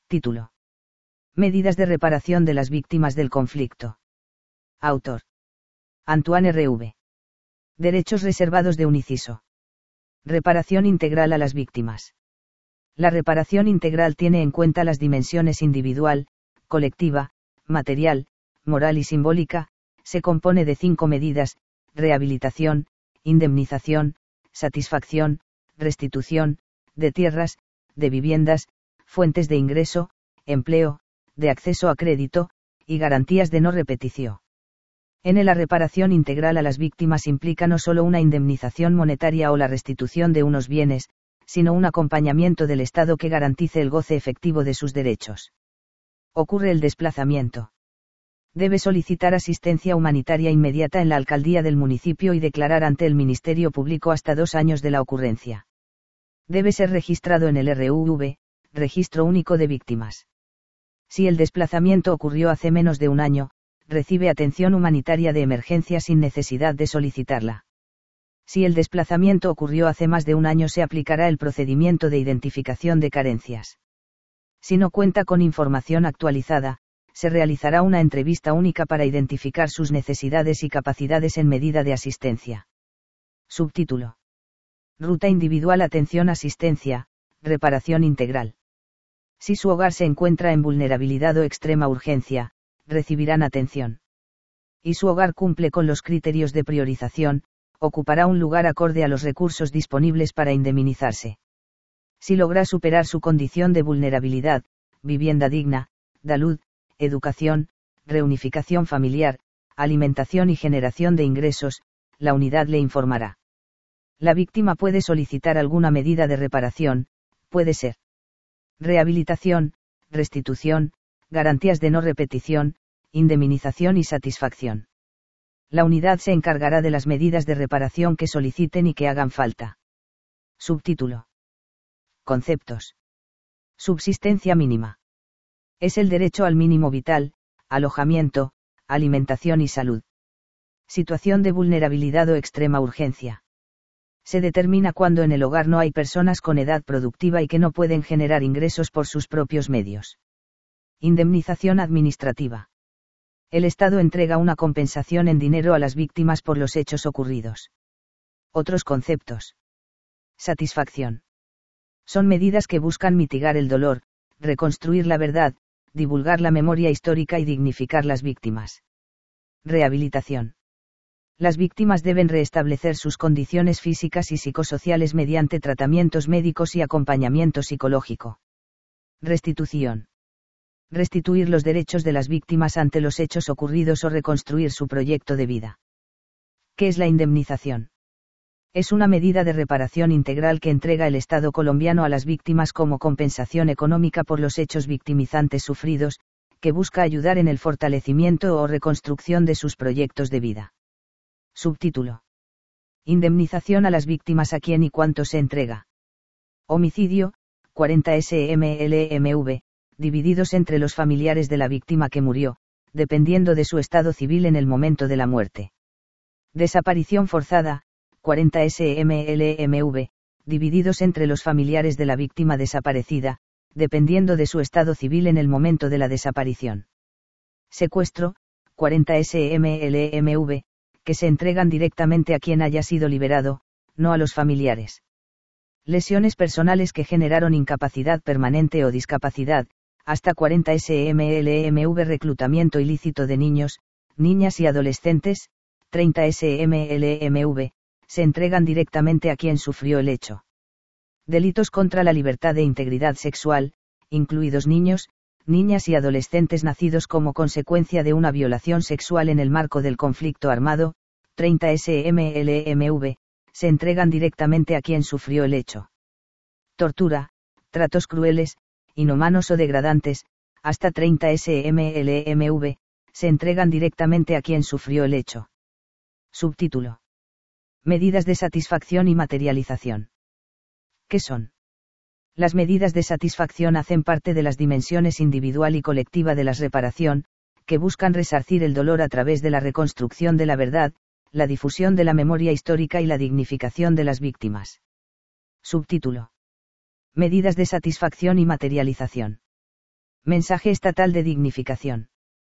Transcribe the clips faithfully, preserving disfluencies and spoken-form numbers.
Título. Medidas de reparación de las víctimas del conflicto. Autor. Antoine R V. Derechos reservados de un inciso. Reparación integral a las víctimas. La reparación integral tiene en cuenta las dimensiones individual, colectiva, material, moral y simbólica. Se compone de cinco medidas: rehabilitación, indemnización, satisfacción, restitución, de tierras, de viviendas, fuentes de ingreso, empleo, de acceso a crédito, y garantías de no repetición. En la reparación integral a las víctimas implica no solo una indemnización monetaria o la restitución de unos bienes, sino un acompañamiento del Estado que garantice el goce efectivo de sus derechos. Ocurre el desplazamiento. Debe solicitar asistencia humanitaria inmediata en la alcaldía del municipio y declarar ante el Ministerio Público hasta dos años de la ocurrencia. Debe ser registrado en el R U V, Registro Único de Víctimas. Si el desplazamiento ocurrió hace menos de un año, recibe atención humanitaria de emergencia sin necesidad de solicitarla. Si el desplazamiento ocurrió hace más de un año, se aplicará el procedimiento de identificación de carencias. Si no cuenta con información actualizada, se realizará una entrevista única para identificar sus necesidades y capacidades en medida de asistencia. Subtítulo. Ruta individual atención asistencia, reparación integral. Si su hogar se encuentra en vulnerabilidad o extrema urgencia, recibirán atención. Y su hogar cumple con los criterios de priorización, ocupará un lugar acorde a los recursos disponibles para indemnizarse. Si logra superar su condición de vulnerabilidad, vivienda digna, salud, educación, reunificación familiar, alimentación y generación de ingresos, la unidad le informará. La víctima puede solicitar alguna medida de reparación, puede ser rehabilitación, restitución, garantías de no repetición, indemnización y satisfacción. La unidad se encargará de las medidas de reparación que soliciten y que hagan falta. Subtítulo. Conceptos. Subsistencia mínima. Es el derecho al mínimo vital, alojamiento, alimentación y salud. Situación de vulnerabilidad o extrema urgencia. Se determina cuando en el hogar no hay personas con edad productiva y que no pueden generar ingresos por sus propios medios. Indemnización administrativa. El Estado entrega una compensación en dinero a las víctimas por los hechos ocurridos. Otros conceptos. Satisfacción. Son medidas que buscan mitigar el dolor, reconstruir la verdad, divulgar la memoria histórica y dignificar las víctimas. Rehabilitación. Las víctimas deben restablecer sus condiciones físicas y psicosociales mediante tratamientos médicos y acompañamiento psicológico. Restitución. Restituir los derechos de las víctimas ante los hechos ocurridos o reconstruir su proyecto de vida. ¿Qué es la indemnización? Es una medida de reparación integral que entrega el Estado colombiano a las víctimas como compensación económica por los hechos victimizantes sufridos, que busca ayudar en el fortalecimiento o reconstrucción de sus proyectos de vida. Subtítulo. Indemnización a las víctimas a quién y cuánto se entrega. Homicidio, cuarenta S M L M V, divididos entre los familiares de la víctima que murió, dependiendo de su estado civil en el momento de la muerte. Desaparición forzada, cuarenta S M L M V, divididos entre los familiares de la víctima desaparecida, dependiendo de su estado civil en el momento de la desaparición. Secuestro, cuarenta S M L M V, que se entregan directamente a quien haya sido liberado, no a los familiares. Lesiones personales que generaron incapacidad permanente o discapacidad, hasta cuarenta S M L M V. Reclutamiento ilícito de niños, niñas y adolescentes, treinta S M L M V, se entregan directamente a quien sufrió el hecho. Delitos contra la libertad e integridad sexual, incluidos niños, niñas y adolescentes nacidos como consecuencia de una violación sexual en el marco del conflicto armado, treinta S M L M V, se entregan directamente a quien sufrió el hecho. Tortura, tratos crueles, inhumanos o degradantes, hasta treinta S M L M V, se entregan directamente a quien sufrió el hecho. Subtítulo. Medidas de satisfacción y materialización. ¿Qué son? Las medidas de satisfacción hacen parte de las dimensiones individual y colectiva de la reparación, que buscan resarcir el dolor a través de la reconstrucción de la verdad, la difusión de la memoria histórica y la dignificación de las víctimas. Subtítulo. Medidas de satisfacción y materialización. Mensaje estatal de dignificación.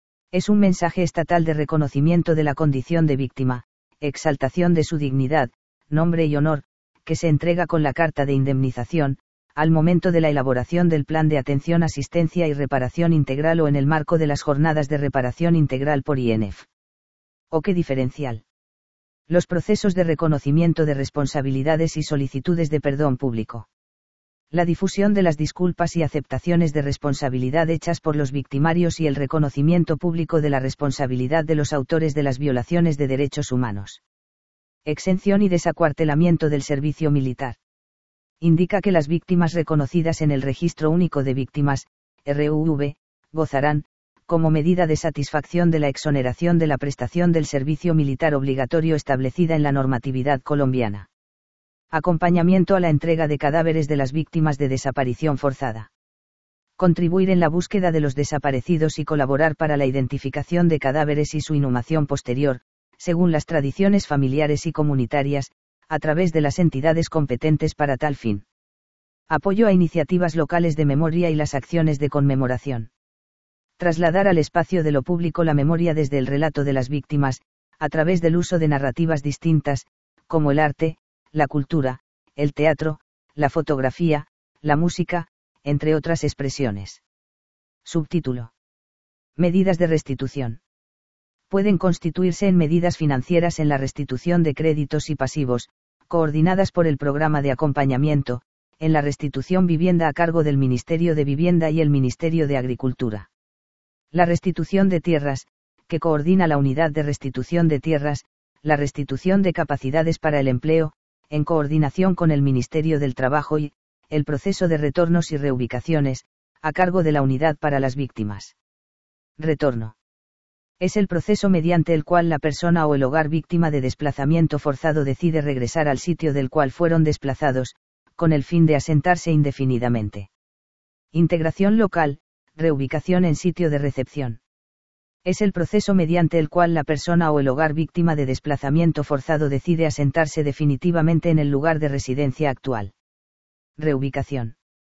Es un mensaje estatal de reconocimiento de la condición de víctima, exaltación de su dignidad, nombre y honor, que se entrega con la carta de indemnización, al momento de la elaboración del plan de atención, asistencia y reparación integral o en el marco de las jornadas de reparación integral por I N F. ¿O qué diferencial? Los procesos de reconocimiento de responsabilidades y solicitudes de perdón público. La difusión de las disculpas y aceptaciones de responsabilidad hechas por los victimarios y el reconocimiento público de la responsabilidad de los autores de las violaciones de derechos humanos. Exención y desacuartelamiento del servicio militar. Indica que las víctimas reconocidas en el Registro Único de Víctimas, R U V, gozarán, como medida de satisfacción de la exoneración de la prestación del servicio militar obligatorio establecida en la normatividad colombiana. Acompañamiento a la entrega de cadáveres de las víctimas de desaparición forzada. Contribuir en la búsqueda de los desaparecidos y colaborar para la identificación de cadáveres y su inhumación posterior, según las tradiciones familiares y comunitarias, a través de las entidades competentes para tal fin. Apoyo a iniciativas locales de memoria y las acciones de conmemoración. Trasladar al espacio de lo público la memoria desde el relato de las víctimas, a través del uso de narrativas distintas, como el arte, la cultura, el teatro, la fotografía, la música, entre otras expresiones. Subtítulo. Medidas de restitución. Pueden constituirse en medidas financieras en la restitución de créditos y pasivos, coordinadas por el Programa de Acompañamiento, en la restitución vivienda a cargo del Ministerio de Vivienda y el Ministerio de Agricultura. La restitución de tierras, que coordina la Unidad de Restitución de Tierras, la restitución de capacidades para el empleo, en coordinación con el Ministerio del Trabajo y, el proceso de retornos y reubicaciones, a cargo de la Unidad para las Víctimas. Retorno. Es el proceso mediante el cual la persona o el hogar víctima de desplazamiento forzado decide regresar al sitio del cual fueron desplazados, con el fin de asentarse indefinidamente. Integración local, reubicación en sitio de recepción. Es el proceso mediante el cual la persona o el hogar víctima de desplazamiento forzado decide asentarse definitivamente en el lugar de residencia actual. Reubicación.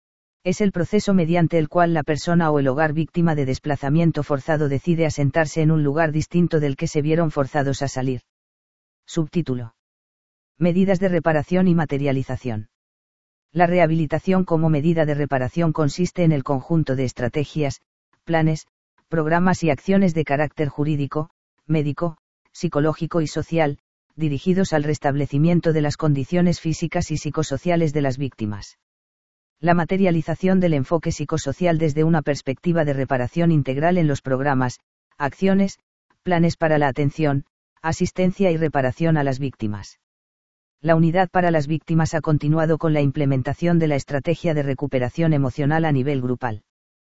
Es el proceso mediante el cual la persona o el hogar víctima de desplazamiento forzado decide asentarse en un lugar distinto del que se vieron forzados a salir. Subtítulo. Medidas de reparación y materialización. La rehabilitación como medida de reparación consiste en el conjunto de estrategias, planes, programas y acciones de carácter jurídico, médico, psicológico y social, dirigidos al restablecimiento de las condiciones físicas y psicosociales de las víctimas. La materialización del enfoque psicosocial desde una perspectiva de reparación integral en los programas, acciones, planes para la atención, asistencia y reparación a las víctimas. La Unidad para las Víctimas ha continuado con la implementación de la estrategia de recuperación emocional a nivel grupal.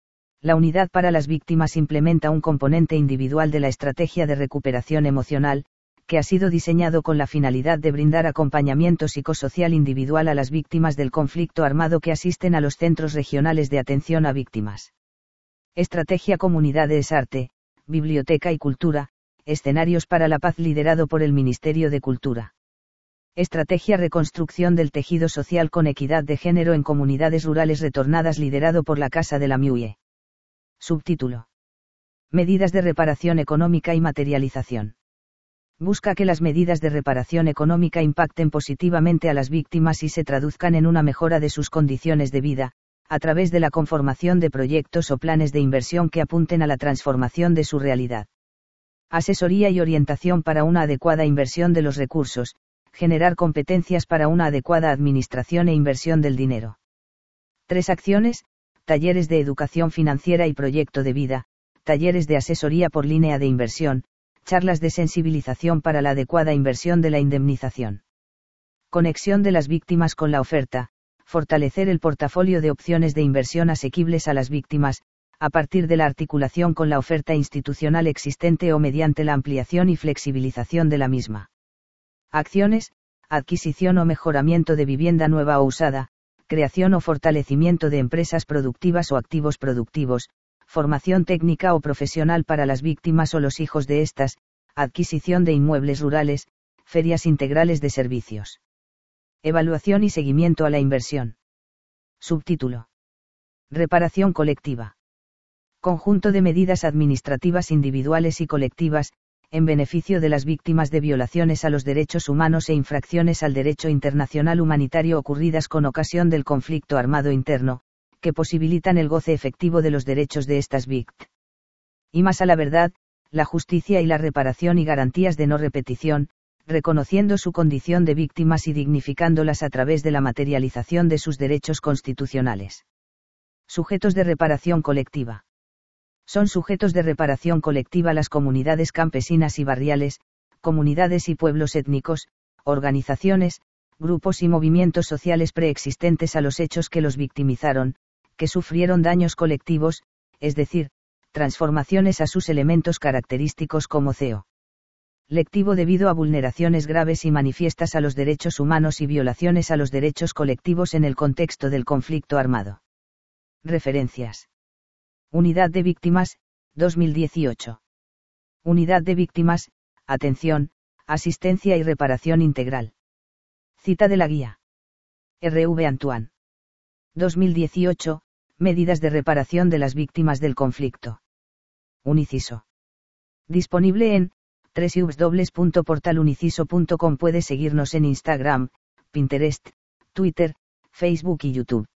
La Unidad para las Víctimas implementa un componente individual de la estrategia de recuperación emocional, que ha sido diseñado con la finalidad de brindar acompañamiento psicosocial individual a las víctimas del conflicto armado que asisten a los centros regionales de atención a víctimas. Estrategia Comunidades Arte, Biblioteca y Cultura, Escenarios para la Paz liderado por el Ministerio de Cultura. Estrategia Reconstrucción del Tejido Social con Equidad de Género en Comunidades Rurales Retornadas liderado por la Casa de la M I U E. Subtítulo. Medidas de reparación económica y materialización. Busca que las medidas de reparación económica impacten positivamente a las víctimas y se traduzcan en una mejora de sus condiciones de vida, a través de la conformación de proyectos o planes de inversión que apunten a la transformación de su realidad. Asesoría y orientación para una adecuada inversión de los recursos, generar competencias para una adecuada administración e inversión del dinero. Tres acciones, talleres de educación financiera y proyecto de vida, talleres de asesoría por línea de inversión, charlas de sensibilización para la adecuada inversión de la indemnización. Conexión de las víctimas con la oferta, fortalecer el portafolio de opciones de inversión asequibles a las víctimas, a partir de la articulación con la oferta institucional existente o mediante la ampliación y flexibilización de la misma. Acciones, adquisición o mejoramiento de vivienda nueva o usada, creación o fortalecimiento de empresas productivas o activos productivos, formación técnica o profesional para las víctimas o los hijos de estas, adquisición de inmuebles rurales, ferias integrales de servicios. Evaluación y seguimiento a la inversión. Subtítulo. Reparación colectiva. Conjunto de medidas administrativas individuales y colectivas, en beneficio de las víctimas de violaciones a los derechos humanos e infracciones al derecho internacional humanitario ocurridas con ocasión del conflicto armado interno, que posibilitan el goce efectivo de los derechos de estas víctimas. Y más a la verdad, la justicia y la reparación y garantías de no repetición, reconociendo su condición de víctimas y dignificándolas a través de la materialización de sus derechos constitucionales. Sujetos de reparación colectiva. Son sujetos de reparación colectiva las comunidades campesinas y barriales, comunidades y pueblos étnicos, organizaciones, grupos y movimientos sociales preexistentes a los hechos que los victimizaron, que sufrieron daños colectivos, es decir, transformaciones a sus elementos característicos como C E O. Lectivo debido a vulneraciones graves y manifiestas a los derechos humanos y violaciones a los derechos colectivos en el contexto del conflicto armado. Referencias. Unidad de Víctimas, dos mil dieciocho. Unidad de Víctimas, Atención, Asistencia y Reparación Integral. Cita de la guía. R V Antoine. dos mil dieciocho, Medidas de reparación de las víctimas del conflicto. Uniciso. Disponible en doble u doble u doble u punto portal uniciso punto com. Puede seguirnos en Instagram, Pinterest, Twitter, Facebook y YouTube.